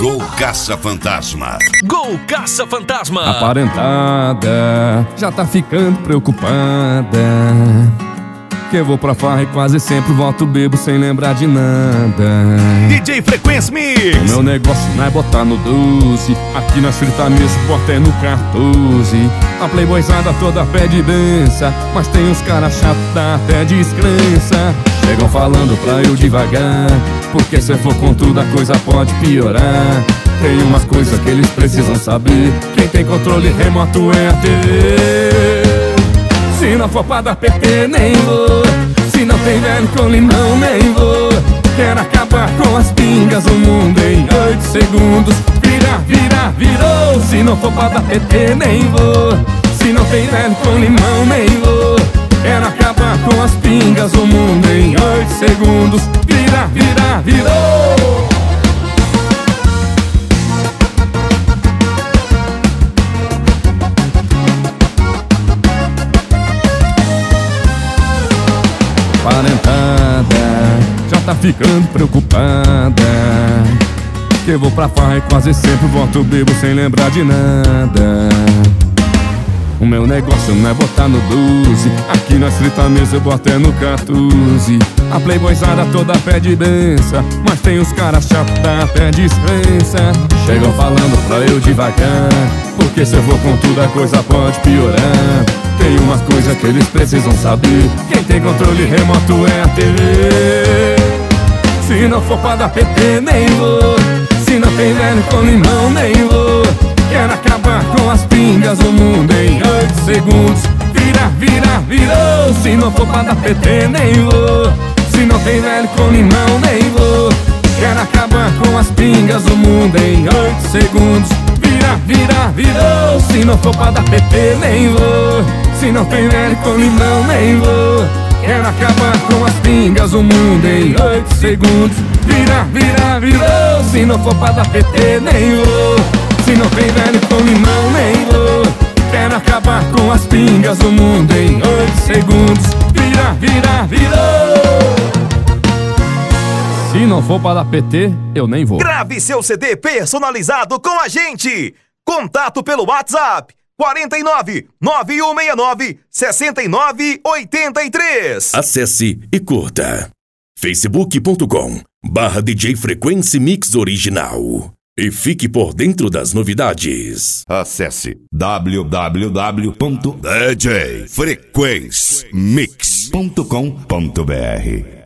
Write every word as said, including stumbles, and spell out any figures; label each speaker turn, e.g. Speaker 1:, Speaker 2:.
Speaker 1: Gol Caça-Fantasma.
Speaker 2: Gol Caça-Fantasma.
Speaker 3: Aparentada, já tá ficando preocupada, que eu vou pra farra e quase sempre volto bebo sem lembrar de nada.
Speaker 2: D J Frequência Mix.
Speaker 3: O meu negócio não é botar no doze, aqui na frita mesmo, porta é no quatorze. A playboyzada toda pede benção, mas tem uns caras chatos, dá até descrença. Chegam falando pra eu devagar, porque se eu for com tudo a coisa pode piorar. Tem umas coisas que eles precisam saber, quem tem controle remoto é a T V. Se não for pra dar P T nem vou, se não tem velho com limão nem vou. Quero acabar com as pingas, o mundo em oito segundos. Vira, vira, virou. Se não for pra dar P T nem vou, se não tem velho com limão nem vou. Quero acabar com as pingas, o mundo em oito segundos. Vira, vira, virou. Parentada, já tá ficando preocupada, que eu vou pra farra e quase sempre volto bebo sem lembrar de nada. O meu negócio não é botar no doze, aqui na frita mesa eu boto é no quatorze. A playboyzada toda pede benção, mas tem os caras chatos, dá até descrença. Chegam falando pra eu devagar, porque se eu vou com tudo a coisa pode piorar. Tem umas coisas que eles precisam saber, quem tem controle remoto é a T V. Se não for pra dar P T nem vou, se não tem velho com limão nem vou. Quero acabar com as pingas, o mundo em oito segundos. Vira, vira, virou. Se não for pra dar P T nem vou, se não tem velho com limão nem vou. Quero acabar com as pingas, o mundo em oito segundos. Vira, vira, virou. Se não for pra dar P T nem vou, se não tem velho com limão nem vou. Quero acabar com as pingas, o mundo em oito segundos. Vira, vira, virou. Se não for pra dar P T nem vou, se não tem velho com limão nem vou. Quero acabar com as pingas, o mundo em oito segundos. Vira, vira, virou. Se não for para dar P T, eu nem vou.
Speaker 2: Grave seu C D personalizado com a gente. Contato pelo WhatsApp quarenta e nove, nove um seis nove, sessenta e nove oitenta e três.
Speaker 1: Acesse e curta facebook ponto com barra D J Frequência Mix Original e fique por dentro das novidades. Acesse w w w ponto d j frequência mix ponto com ponto b r.